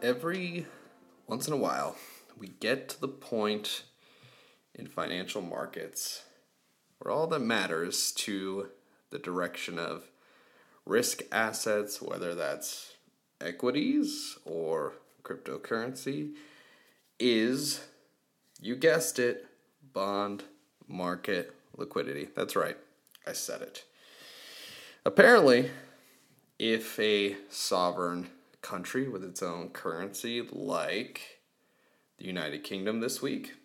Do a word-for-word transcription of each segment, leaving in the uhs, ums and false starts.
Every once in a while, we get to the point in financial markets where all that matters to the direction of risk assets, whether that's equities or cryptocurrency, is, you guessed it, bond market liquidity. That's right, I said it. Apparently, if a sovereign country with its own currency, like the United Kingdom this week,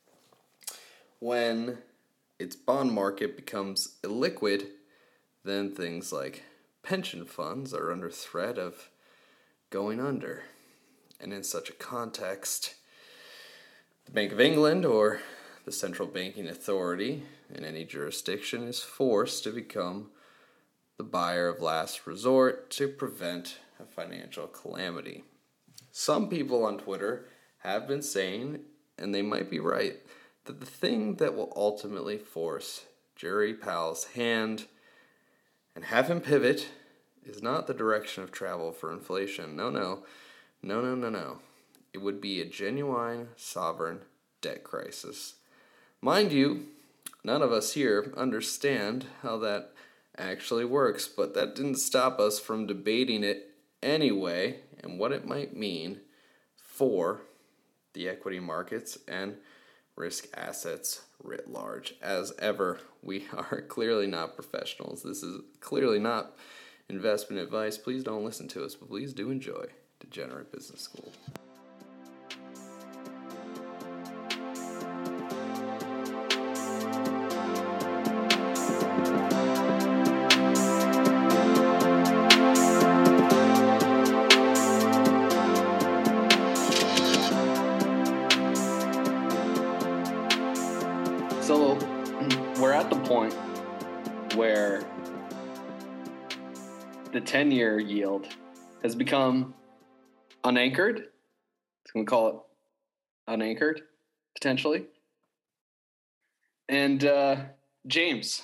when its bond market becomes illiquid, then things like pension funds are under threat of going under. And in such a context, the Bank of England, or the central banking authority in any jurisdiction, is forced to become the buyer of last resort to prevent a financial calamity. Some people on Twitter have been saying, and they might be right, that the thing that will ultimately force Jerry Powell's hand and have him pivot is not the direction of travel for inflation. No, no, no, no, no, no. It would be a genuine sovereign debt crisis. Mind you, none of us here understand how that actually works, but that didn't stop us from debating it anyway and what it might mean for the equity markets and risk assets writ large. As ever, we are clearly not professionals. This is clearly not investment advice. Please don't listen to us, but please do enjoy Degenerate Business School. So we're at the point where the ten-year yield has become unanchored. Can we call it unanchored, potentially? And uh, James,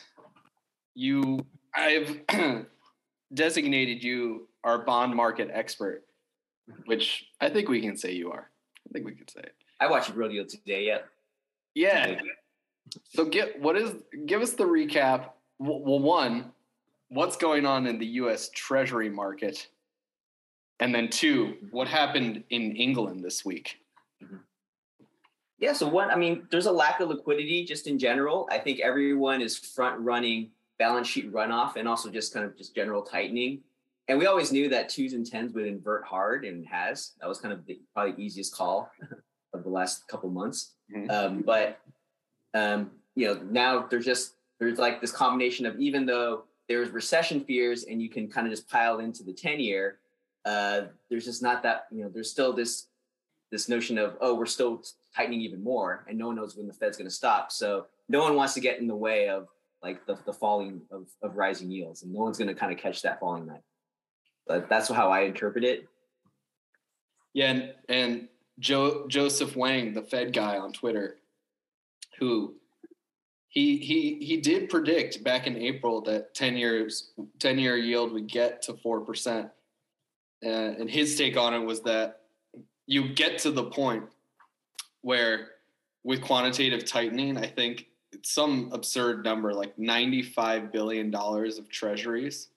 you, I've designated you our bond market expert, which I think we can say you are. I think we can say it. I watched Rodeo today, yeah. Yeah. So get what is give us the recap. Well, one, what's going on in the U S Treasury market? And then two, what happened in England this week? Mm-hmm. Yeah, so one, I mean, there's a lack of liquidity just in general. I think everyone is front running balance sheet runoff and also just kind of just general tightening. And we always knew that twos and tens would invert hard, and has. That was kind of the probably easiest call of the last couple months. Mm-hmm. Um, but Um, you know, now there's just, there's like this combination of, even though there's recession fears and you can kind of just pile into the ten year, uh, there's just not that, you know, there's still this, this notion of, oh, we're still tightening even more and no one knows when the Fed's going to stop. So no one wants to get in the way of like the, the falling of, of rising yields, and no one's going to kind of catch that falling knife. But that's how I interpret it. Yeah. And, and Joe, Joseph Wang, the Fed guy on Twitter, who he he he did predict back in April that ten years ten year yield would get to four percent, uh, and his take on it was that you get to the point where with quantitative tightening, I think it's some absurd number like ninety-five billion dollars of treasuries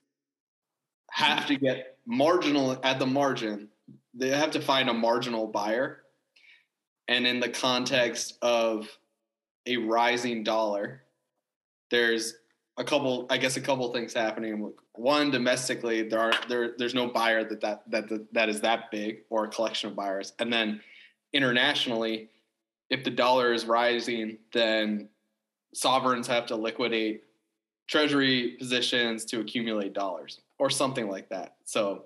have to get marginal at the margin. They have to find a marginal buyer, and in the context of a rising dollar, there's a couple, I guess, a couple things happening. One, domestically, there are there there's no buyer that that that that is that big, or a collection of buyers. And then internationally, if the dollar is rising, then sovereigns have to liquidate treasury positions to accumulate dollars, or something like that. So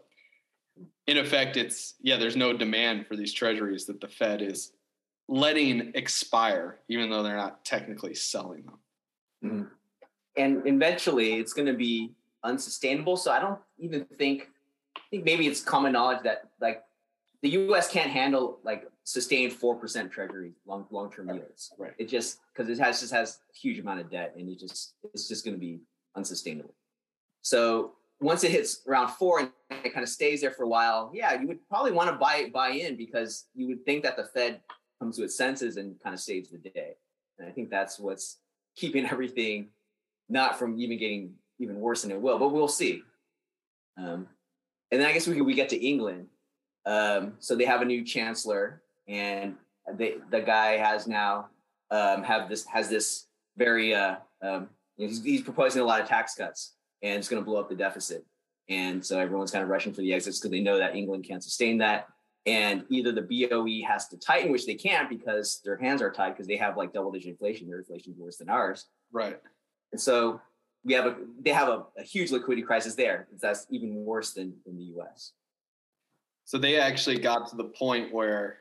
in effect, it's yeah, there's no demand for these treasuries that the Fed is letting expire, even though they're not technically selling them. Mm-hmm. And eventually it's going to be unsustainable. So I don't even think, I think maybe it's common knowledge that like the U S can't handle like sustained four percent treasury long, long-term yields. Right. It just, cause it has, just has a huge amount of debt, and it just, it's just going to be unsustainable. So once it hits around four and it kind of stays there for a while, yeah, you would probably want to buy buy in because you would think that the Fed comes to its senses and kind of saves the day. And I think that's what's keeping everything not from even getting even worse than it will, but we'll see. Um, and then I guess we we get to England. Um, so they have a new chancellor, and they, the guy has now um, have this has this very uh, um, he's, he's proposing a lot of tax cuts, and it's going to blow up the deficit. And so everyone's kind of rushing for the exits because they know that England can't sustain that. And either the B O E has to tighten, which they can't because their hands are tied because they have like double digit inflation. Their inflation is worse than ours. Right. And so we have a they have a, a huge liquidity crisis there. That's even worse than in the U S. So they actually got to the point where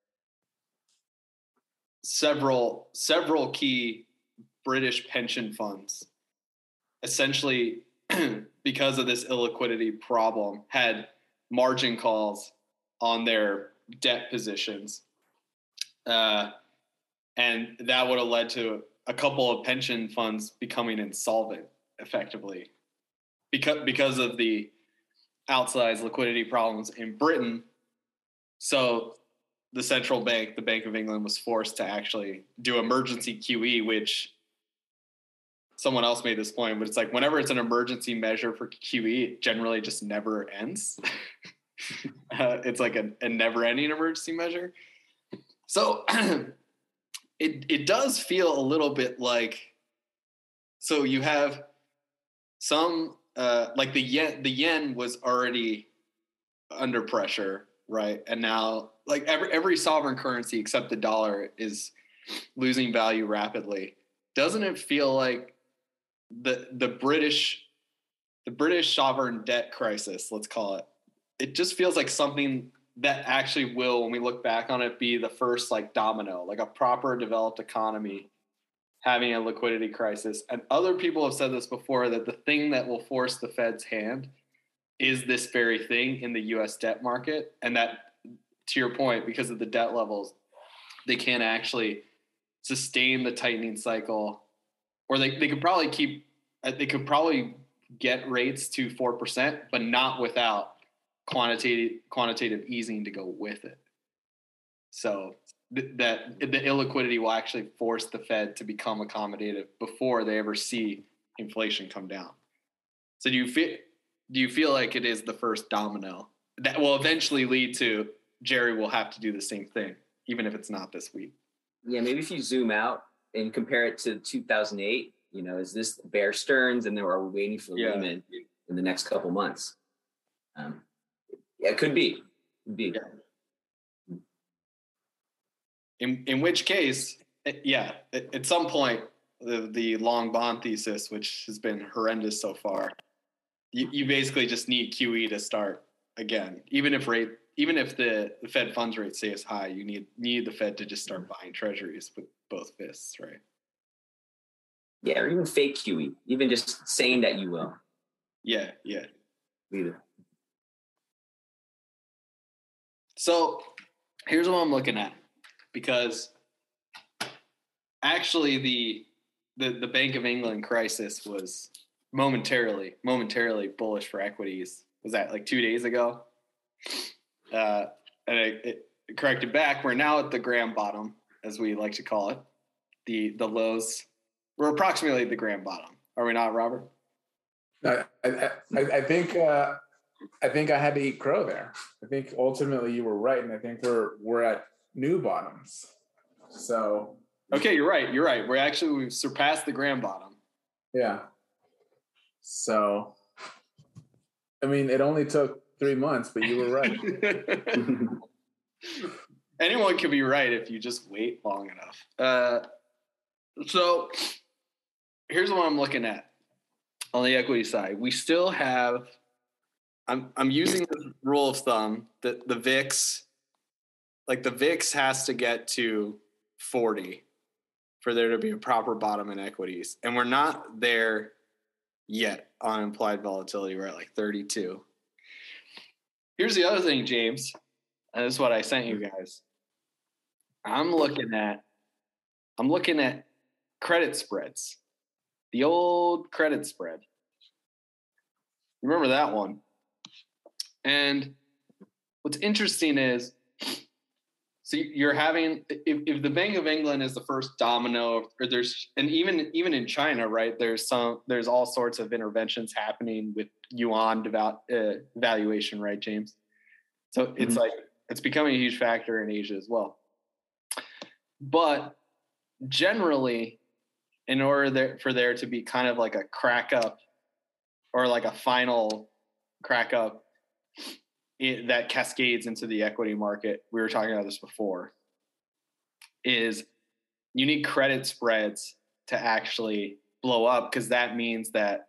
several several key British pension funds essentially because of this illiquidity problem had margin calls on their debt positions. Uh, and that would have led to a couple of pension funds becoming insolvent effectively because, because of the outsized liquidity problems in Britain. So the central bank, the Bank of England, was forced to actually do emergency Q E, which someone else made this point, but it's like whenever it's an emergency measure for Q E, it generally just never ends. uh, it's like a, a never-ending emergency measure. So it it does feel a little bit like, so you have some, uh, like the yen, the yen was already under pressure, right? And now like every, every sovereign currency except the dollar is losing value rapidly. Doesn't it feel like the the British the British sovereign debt crisis, let's call it, it just feels like something that actually will, when we look back on it, be the first like domino, like a proper developed economy having a liquidity crisis. And other people have said this before, that the thing that will force the Fed's hand is this very thing in the U S debt market. And that, to your point, because of the debt levels, they can't actually sustain the tightening cycle, or they, they could probably keep, they could probably get rates to four percent, but not without quantitative quantitative easing to go with it. So th- that the illiquidity will actually force the Fed to become accommodative before they ever see inflation come down. So do you feel do you feel like it is the first domino that will eventually lead to Jerry will have to do the same thing, even if it's not this week? Yeah, maybe if you zoom out and compare it to two thousand eight, you know, is this Bear Stearns and then are we waiting for yeah. Lehman in the next couple months? Um, yeah, it could be. Could be. Yeah. In in which case, yeah, at, at some point, the the long bond thesis, which has been horrendous so far, you, you basically just need Q E to start again. Even if rate, even if the, the Fed funds rate stays high, you need need the Fed to just start buying treasuries with both fists, right? Yeah, or even fake Q E, even just saying that you will. Yeah, yeah. Either. So here's what I'm looking at, because actually the, the the Bank of England crisis was momentarily momentarily bullish for equities. Was that like two days ago? Uh, and it, it corrected back. We're now at the Graham bottom, as we like to call it. The the lows. We're approximately at the Graham bottom. Are we not, Robert? I I, I, I think uh, I think I had to eat crow there. I think ultimately you were right, and I think we're we're at new bottoms. So okay, you're right. You're right. We're actually we've surpassed the Graham bottom. Yeah. So I mean, it only took three months, but you were right. Anyone can be right if you just wait long enough. Uh, so here's what I'm looking at on the equity side. We still have, I'm I'm using the rule of thumb that the V I X, like the V I X has to get to forty for there to be a proper bottom in equities. And we're not there yet on implied volatility. We're at like thirty-two. Here's the other thing, James, and this is what I sent you guys. I'm looking at, I'm looking at credit spreads, the old credit spread. Remember that one. And what's interesting is, so you're having, if, if the Bank of England is the first domino, or there's, and even even in China, right, there's some, there's all sorts of interventions happening with yuan deval, uh, valuation, right, James? So it's mm-hmm. like, it's becoming a huge factor in Asia as well. But generally, in order there, for there to be kind of like a crack up or like a final crack up it, that cascades into the equity market, we were talking about this before, is you need credit spreads to actually blow up, because that means that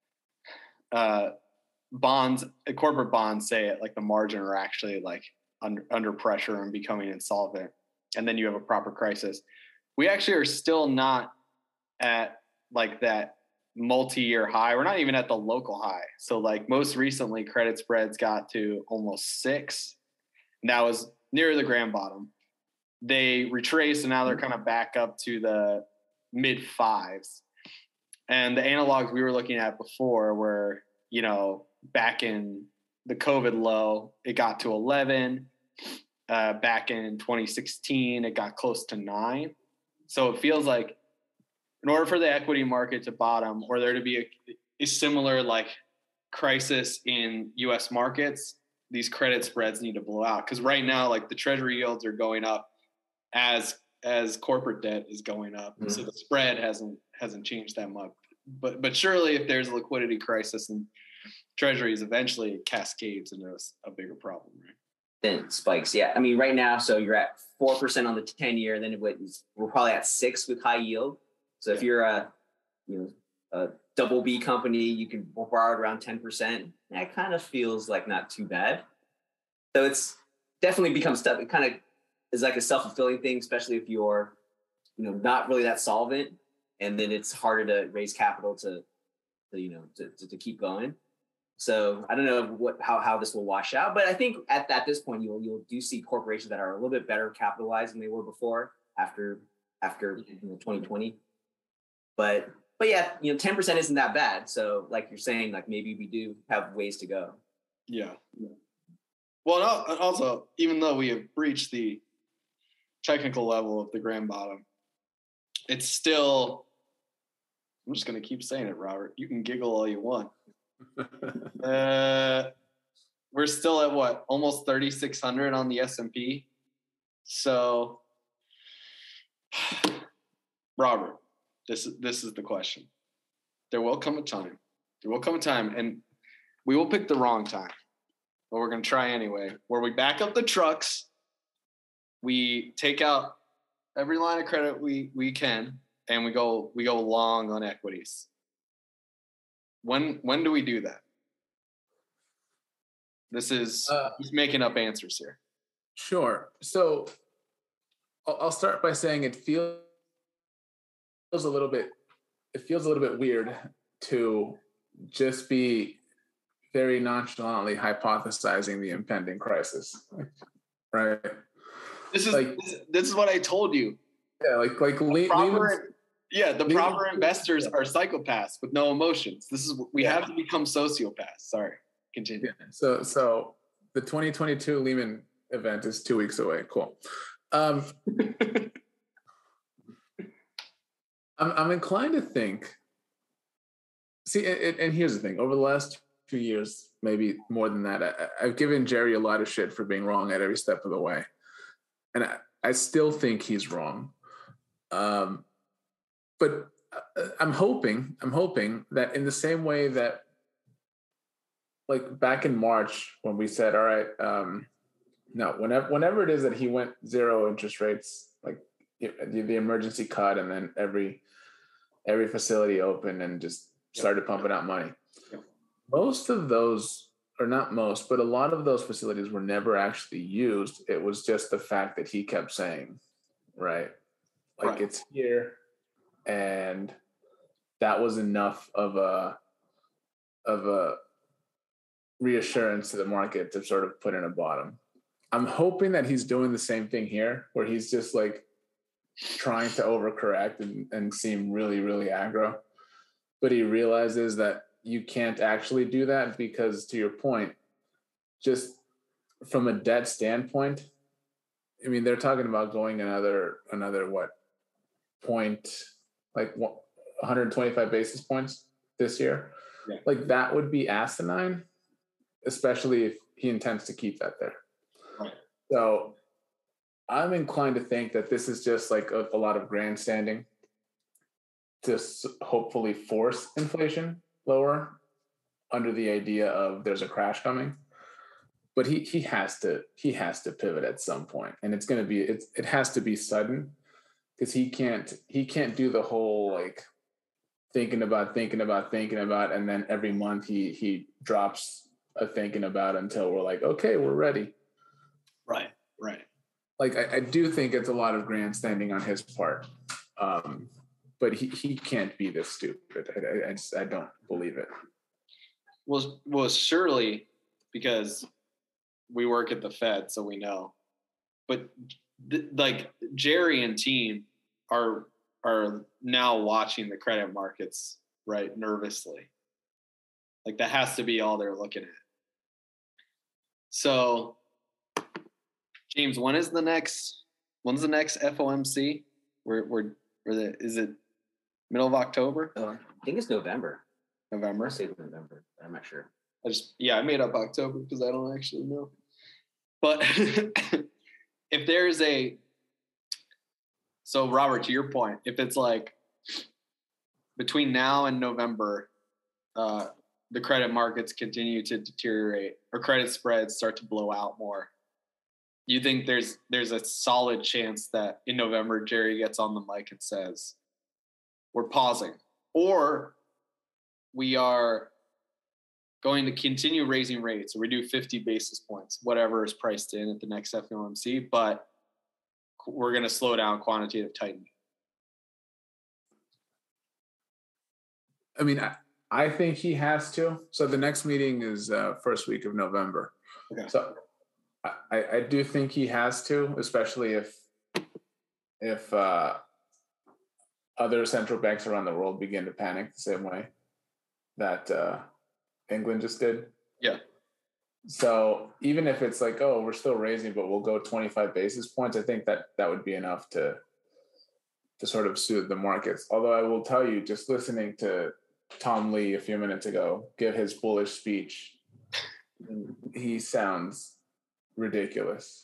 uh, bonds, corporate bonds, say it, like the margin are actually like under, under pressure and becoming insolvent, and then you have a proper crisis. We actually are still not at like that multi-year high. We're not even at the local high. So like most recently, credit spreads got to almost six. And that was near the grand bottom. They retraced, and now they're kind of back up to the mid fives. And the analogs we were looking at before were, you know, back in the COVID low, it got to eleven. Uh, back in twenty sixteen, it got close to nine. So it feels like in order for the equity market to bottom, or there to be a, a similar like crisis in U S markets, these credit spreads need to blow out. Because right now, like the treasury yields are going up as as corporate debt is going up, mm-hmm. so the spread hasn't hasn't changed that much. But but surely, if there's a liquidity crisis in treasuries, eventually it cascades into a, a bigger problem, right? Then it spikes. Yeah, I mean, right now, so you're at four percent on the ten year. Then it was, we're probably at six with high yield. So if you're a, you know, a double B company, you can borrow around ten percent. That kind of feels like not too bad. So it's definitely becomes stuff. It kind of is like a self-fulfilling thing, especially if you're, you know, not really that solvent, and then it's harder to raise capital to, to you know, to, to, to keep going. So I don't know what how how this will wash out, but I think at, at this point you'll you'll do see corporations that are a little bit better capitalized than they were before after after you know, twenty twenty. But but yeah, you know, ten percent isn't that bad. So like you're saying, like maybe we do have ways to go. Yeah. Well, and also, even though we have breached the technical level of the grand bottom, it's still, I'm just going to keep saying it, Robert. You can giggle all you want. uh, we're still at what? Almost thirty-six hundred on the S and P. So, Robert, this is this is the question. There will come a time. There will come a time, and we will pick the wrong time, but we're going to try anyway, where we back up the trucks, we take out every line of credit we we can, and we go we go long on equities. When when do we do that? This is uh, just making up answers here. Sure. So I'll, I'll start by saying it feels a little bit it feels a little bit weird to just be very nonchalantly hypothesizing the impending crisis, right? This is like, this, this is what I told you. Yeah, like like Le- proper, yeah, the proper investors are psychopaths with no emotions. This is we yeah. have to become sociopaths. Sorry, continue. Yeah. So so the twenty twenty-two Lehman event is two weeks away. Cool. Um, I'm I'm inclined to think. See, and, and here's the thing: over the last few years, maybe more than that, I, I've given Jerry a lot of shit for being wrong at every step of the way, and I, I still think he's wrong. Um, but I'm hoping, I'm hoping that in the same way that, like back in March when we said, all right, um, no, whenever whenever it is that he went zero interest rates, like the, the emergency cut, and then every every facility opened and just started pumping out money. Most of those, or not most, but a lot of those facilities were never actually used. It was just the fact that he kept saying, right, like right. It's here, and that was enough of a of a reassurance to the market to sort of put in a bottom. I'm hoping that he's doing the same thing here, where he's just like trying to overcorrect and, and seem really, really aggro. But he realizes that you can't actually do that because, to your point, just from a debt standpoint, I mean, they're talking about going another another what point, like one hundred twenty-five basis points this year. Yeah. Like that would be asinine, especially if he intends to keep that there. Right. So I'm inclined to think that this is just like a, a lot of grandstanding to s- hopefully force inflation lower under the idea of there's a crash coming. But he he has to he has to pivot at some point, and it's going to be it's it has to be sudden, because he can't he can't do the whole like thinking about thinking about thinking about, and then every month he he drops a thinking about until we're like, okay, we're ready. Right, right. Like I, I do think it's a lot of grandstanding on his part, um, but he he can't be this stupid. I I, I, just, I don't believe it. Well, well, surely because we work at the Fed, so we know. But th- like Jerry and team are are now watching the credit markets, right, nervously. Like that has to be all they're looking at. So, James, when is the next? When's the next F O M C? We're we're, we're the, is it middle of October? Oh, I think it's November. November. I say November. I'm not sure. I just yeah, I made up October because I don't actually know. But if there's a, so Robert, to your point, if it's like between now and November, uh, the credit markets continue to deteriorate or credit spreads start to blow out more, you think there's there's a solid chance that in November Jerry gets on the mic and says, we're pausing, or we are going to continue raising rates, or we do fifty basis points, whatever is priced in at the next F O M C, but we're going to slow down quantitative tightening? I mean, I, I think he has to. So the next meeting is uh, first week of November. Okay. So I, I do think he has to, especially if if uh, other central banks around the world begin to panic the same way that uh, England just did. Yeah. So even if it's like, oh, we're still raising, but we'll go twenty-five basis points, I think that that would be enough to to sort of soothe the markets. Although I will tell you, just listening to Tom Lee a few minutes ago give his bullish speech, he sounds ridiculous.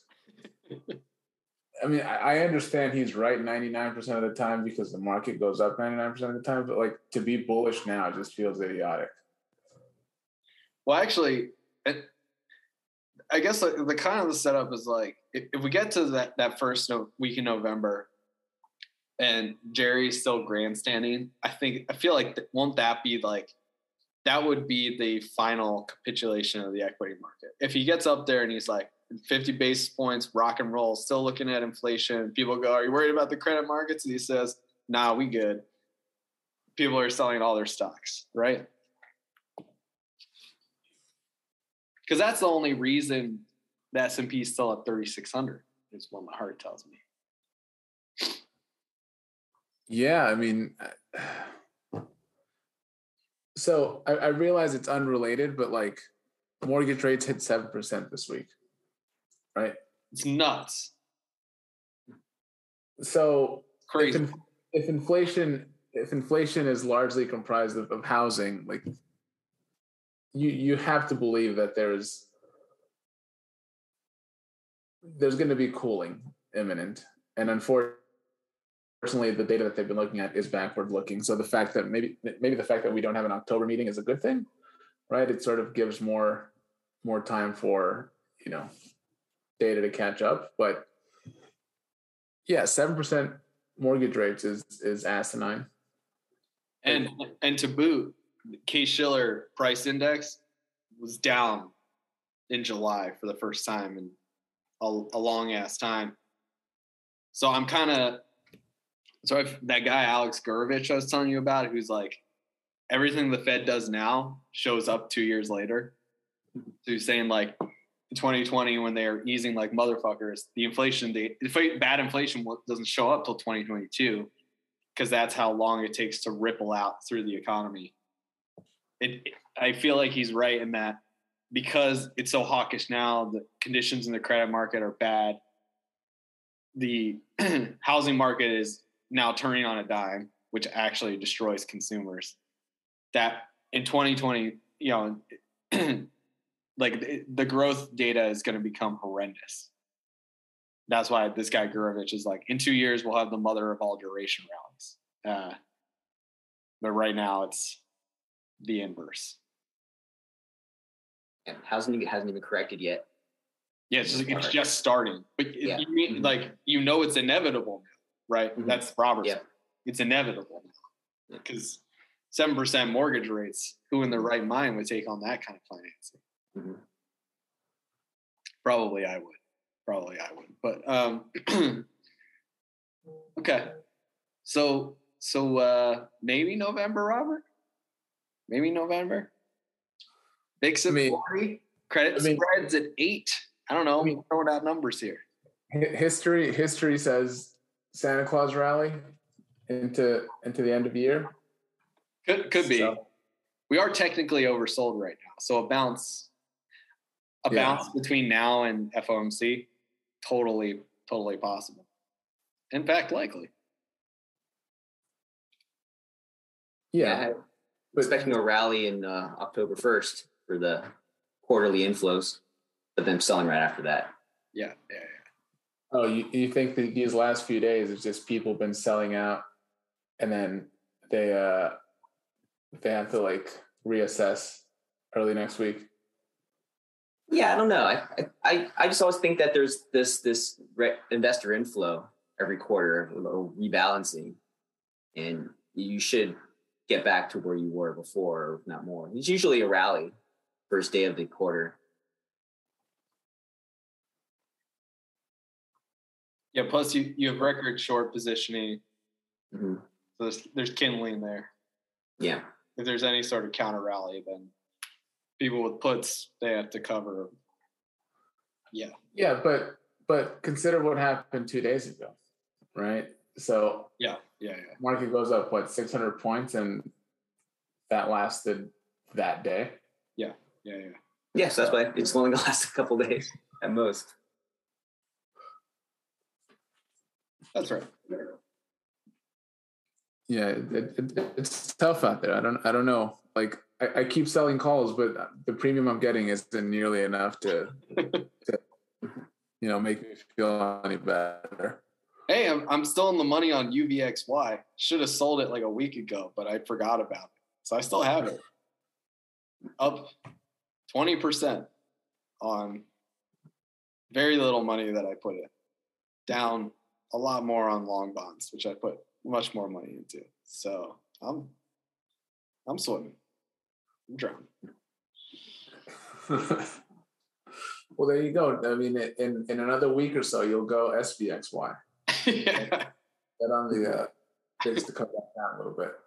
I mean, I, I understand he's right ninety-nine percent of the time because the market goes up ninety-nine percent of the time, but like to be bullish now just feels idiotic. Well, actually, it, I guess the, the kind of the setup is like, if, if we get to that, that first no, week in November and Jerry's still grandstanding, I think, I feel like, th- won't that be like, that would be the final capitulation of the equity market. If he gets up there and he's like fifty basis points, rock and roll, still looking at inflation, people go, are you worried about the credit markets? And he says, nah, we good. People are selling all their stocks, right? Because that's the only reason the S and P is still at thirty-six hundred, is what my heart tells me. Yeah, I mean, so I, I realize it's unrelated, but like mortgage rates hit seven percent this week, right? It's nuts. So Crazy. If, if inflation if inflation is largely comprised of, of housing, like you you have to believe that there's there's going to be cooling imminent, and unfortunately the data that they've been looking at is backward looking. So the fact that maybe maybe the fact that we don't have an October meeting is a good thing, right? It sort of gives more more time for, you know, data to catch up. But yeah, seven percent mortgage rates is is asinine. And and to boot, Case-Shiller price index was down in July for the first time in a, a long ass time. So I'm kind of so if that guy Alex Gurevich I was telling you about, who's like everything the Fed does now shows up two years later. So he's saying like in twenty twenty when they're easing like motherfuckers, the inflation, the bad inflation doesn't show up till twenty twenty-two because that's how long it takes to ripple out through the economy. it, I feel like he's right in that because it's so hawkish now, the conditions in the credit market are bad. The housing market is now turning on a dime, which actually destroys consumers. That in twenty twenty, you know, like the growth data is going to become horrendous. That's why this guy Gurevich is like, in two years, we'll have the mother of all duration rallies. Uh, but right now it's the inverse. And housing hasn't even corrected yet. Yeah, it's just, it's just starting. But Yeah. you mean, mm-hmm. like, you know, it's inevitable, right? Mm-hmm. That's Robert's. Yeah. It's inevitable because seven percent mortgage rates, who in their right mind would take on that kind of financing? Mm-hmm. Probably I would. Probably I would. But, um, okay. So, so uh, maybe November, Robert? Maybe November? Big Safari, credit I mean, spreads at eight. I don't know. I mean, throwing out numbers here. History history says Santa Claus rally into into the end of the year. Could could be. So, we are technically oversold right now, so a bounce, a yeah. bounce between now and F O M C, totally totally possible. In fact, likely. Yeah, I'm expecting a rally in uh, October first for the quarterly inflows, but then selling right after that. Yeah, yeah, yeah. Oh, you, you think that these last few days it's just people been selling out, and then they uh they have to like reassess early next week? Yeah, I don't know. I I I just always think that there's this this re- investor inflow every quarter, a little rebalancing, and you should get back to where you were before, or if not more. It's usually a rally first day of the quarter. Yeah, plus you, you have record short positioning. Mm-hmm. So there's, there's kindling there. Yeah. If there's any sort of counter rally, then people with puts, they have to cover. Yeah. Yeah, but but consider what happened two days ago, right? So yeah, yeah, yeah. Market goes up, what, six hundred points, and that lasted that day. Yeah, yeah, yeah. Yes, that's why it's only going to last a couple days at most. That's right. Yeah, it, it, it's tough out there. I don't, I don't know. Like, I, I keep selling calls, but the premium I'm getting isn't nearly enough to, to, you know, make me feel any better. Hey, I'm I'm still in the money on U V X Y. Should have sold it like a week ago, but I forgot about it. So I still have it. Up twenty percent on very little money that I put in. Down a lot more on long bonds, which I put much more money into. So I'm I'm swimming. I'm drowning. Well, there you go. I mean, in, in another week or so, you'll go S V X Y. Yeah. Get on the uh, things to come back down a little bit.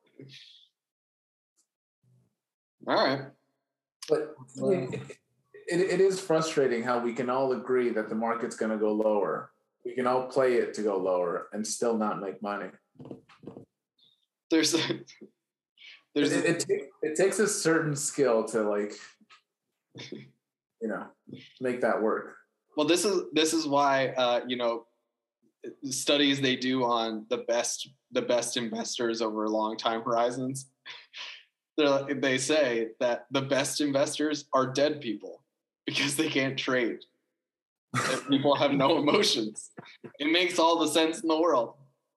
All right. But I mean, it, it is frustrating how we can all agree that the market's going to go lower. We can all play it to go lower and still not make money. There's, a, there's it, a, it, it, it takes a certain skill to like, you know, make that work. Well, this is this is why uh, you know, studies they do on the best the best investors over long time horizons. They they say that the best investors are dead people because they can't trade. People have no emotions. It makes all the sense in the world.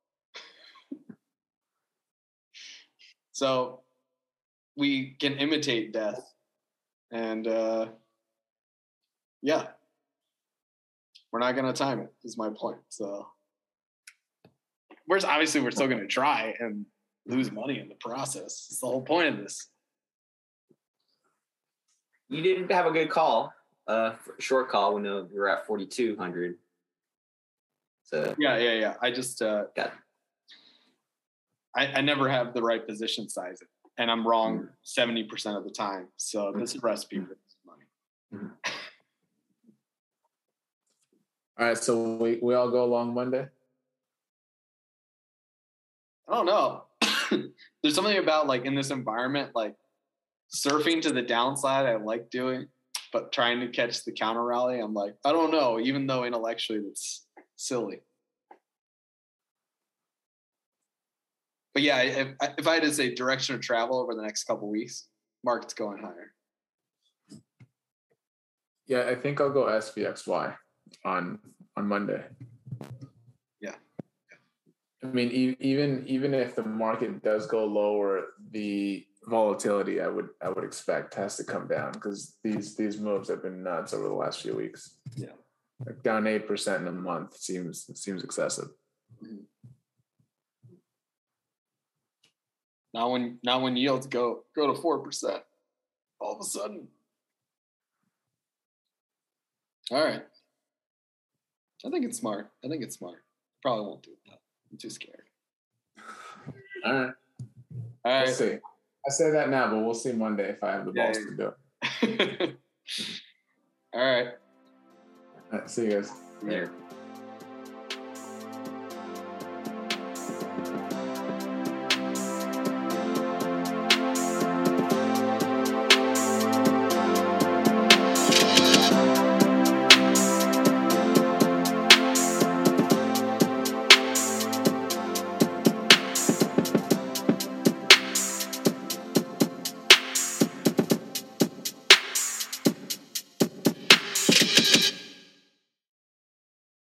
So we can imitate death. And uh, yeah, we're not going to time it, is my point. So we're obviously we're still going to try and lose money in the process. It's the whole point of this. You didn't have a good call. Uh, short call when we were at forty-two hundred. So yeah, yeah, yeah. I just uh, got. I, I never have the right position size, and I'm wrong seventy mm-hmm. percent of the time. So this is a recipe for money. Mm-hmm. All right, so we we all go along Monday. I don't know. There's something about like in this environment, like surfing to the downside, I like doing, but trying to catch the counter rally, I'm like, I don't know, even though intellectually that's silly. But yeah, if, if I had to say direction of travel over the next couple weeks, market's going higher. Yeah, I think I'll go S V X Y on on Monday. Yeah. I mean, e- even even if the market does go lower, the volatility I would I would expect has to come down because these these moves have been nuts over the last few weeks. Yeah, like down eight percent in a month seems seems excessive. Mm-hmm. Now when now when yields go go to four percent, all of a sudden. All right. I think it's smart. I think it's smart. Probably won't do it though. I'm too scared. All right. All right. We'll see. I say that now, but we'll see Monday if I have the balls yeah, yeah. to do it. All right. All right. See you guys. Later.